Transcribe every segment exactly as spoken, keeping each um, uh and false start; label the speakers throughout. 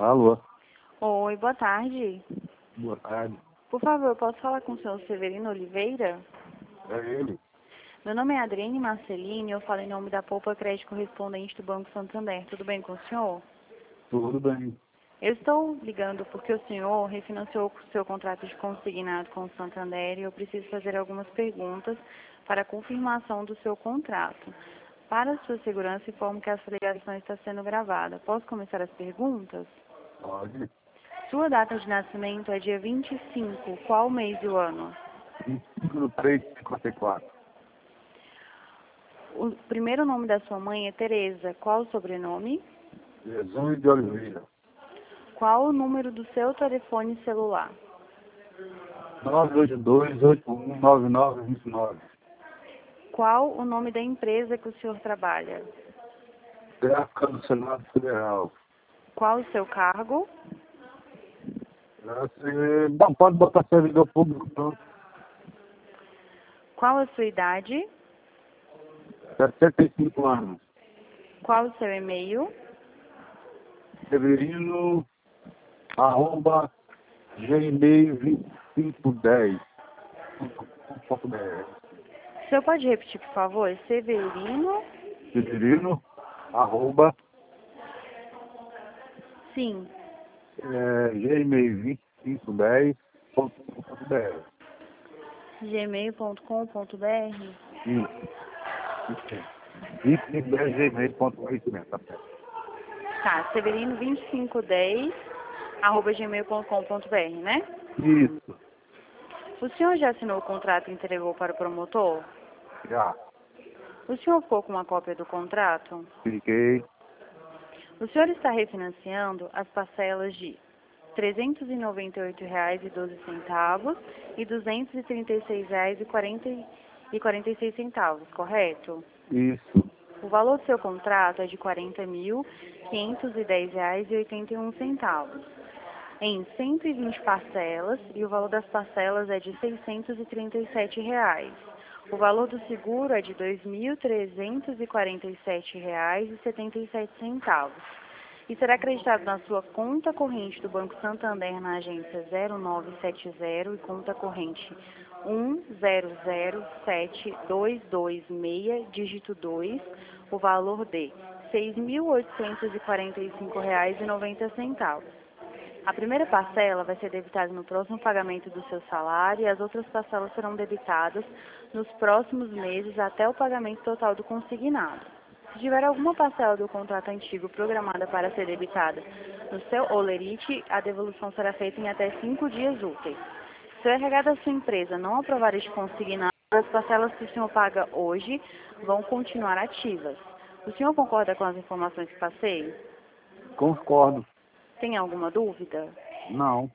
Speaker 1: Alô,
Speaker 2: Oi, boa tarde.
Speaker 1: boa tarde.
Speaker 2: Por favor, eu posso falar com o senhor Severino Oliveira?
Speaker 1: É ele?
Speaker 2: Meu nome é Adriane Marcelini, eu falo em nome da Poupa Crédito Correspondente do Banco Santander. Tudo bem com o senhor?
Speaker 1: Tudo bem.
Speaker 2: Eu estou ligando porque o senhor refinanciou o seu contrato de consignado com o Santander e eu preciso fazer algumas perguntas para a confirmação do seu contrato. Para sua segurança, informo que essa ligação está sendo gravada. Posso começar as perguntas?
Speaker 1: Pode.
Speaker 2: Sua data de nascimento é dia vinte e cinco. Qual mês e o ano?
Speaker 1: vinte e cinco do três de cinquenta e quatro.
Speaker 2: O primeiro nome da sua mãe é Tereza. Qual o sobrenome?
Speaker 1: Jesus de Oliveira.
Speaker 2: Qual o número do seu telefone celular?
Speaker 1: nove oito dois, oito um nove nove dois nove.
Speaker 2: Qual o nome da empresa que o senhor trabalha?
Speaker 1: Gráfica do Senado Federal.
Speaker 2: Qual o seu cargo?
Speaker 1: Você não pode botar servidor público, não.
Speaker 2: Qual a sua idade?
Speaker 1: setenta e cinco anos.
Speaker 2: Qual o seu e-mail?
Speaker 1: Severino, arroba, gmail vinte e cinco dez.
Speaker 2: O senhor pode repetir, por favor? Severino?
Speaker 1: Severino, arroba,
Speaker 2: Sim.
Speaker 1: é, gmail vinte e cinco dez ponto com ponto br.
Speaker 2: gmail ponto com ponto br.
Speaker 1: Isso. vinte e cinco dez gmail ponto com tá certo.
Speaker 2: Tá, severino vinte e cinco dez arroba gmail ponto com ponto br, né?
Speaker 1: Isso.
Speaker 2: O senhor já assinou o contrato e entregou para o promotor?
Speaker 1: Já.
Speaker 2: O senhor ficou com uma cópia do contrato?
Speaker 1: Cliquei.
Speaker 2: O senhor está refinanciando as parcelas de trezentos e noventa e oito reais e doze centavos e duzentos e trinta e seis reais e quarenta e seis centavos, correto?
Speaker 1: Isso.
Speaker 2: O valor do seu contrato é de quarenta mil, quinhentos e dez reais e oitenta e um centavos, em cento e vinte parcelas, e o valor das parcelas é de seiscentos e trinta e sete reais. O valor do seguro é de dois mil trezentos e quarenta e sete reais e setenta e sete centavos. E será acreditado na sua conta corrente do Banco Santander na agência zero nove sete zero e conta corrente um zero zero sete dois dois seis, dígito dois, o valor de seis mil oitocentos e quarenta e cinco reais e noventa centavos. A primeira parcela vai ser debitada no próximo pagamento do seu salário e as outras parcelas serão debitadas nos próximos meses até o pagamento total do consignado. Se tiver alguma parcela do contrato antigo programada para ser debitada no seu holerite, a devolução será feita em até cinco dias úteis. Se o R H da sua empresa não aprovar este consignado, as parcelas que o senhor paga hoje vão continuar ativas. O senhor concorda com as informações que passei?
Speaker 1: Concordo.
Speaker 2: Tem alguma dúvida?
Speaker 1: Não.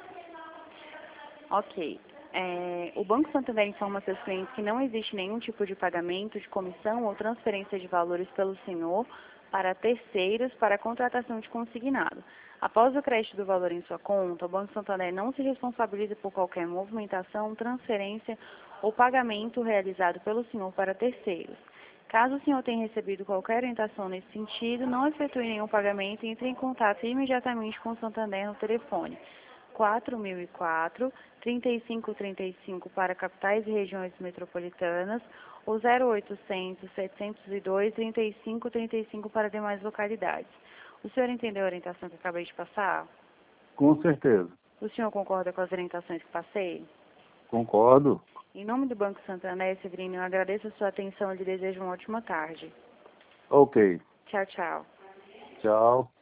Speaker 2: Ok. É, o Banco Santander informa a seus clientes que não existe nenhum tipo de pagamento de comissão ou transferência de valores pelo senhor para terceiros para a contratação de consignado. Após o crédito do valor em sua conta, o Banco Santander não se responsabiliza por qualquer movimentação, transferência ou pagamento realizado pelo senhor para terceiros. Caso o senhor tenha recebido qualquer orientação nesse sentido, não efetue nenhum pagamento e entre em contato imediatamente com o Santander no telefone quatro mil e quatro, trinta e cinco trinta e cinco para capitais e regiões metropolitanas ou zero oitocentos, setecentos e dois, trinta e cinco trinta e cinco para demais localidades. O senhor entendeu a orientação que eu acabei de passar?
Speaker 1: Com certeza.
Speaker 2: O senhor concorda com as orientações que passei?
Speaker 1: Concordo.
Speaker 2: Em nome do Banco Santander, Severino, eu agradeço a sua atenção e lhe desejo uma ótima tarde.
Speaker 1: Ok.
Speaker 2: Tchau, tchau.
Speaker 1: Tchau.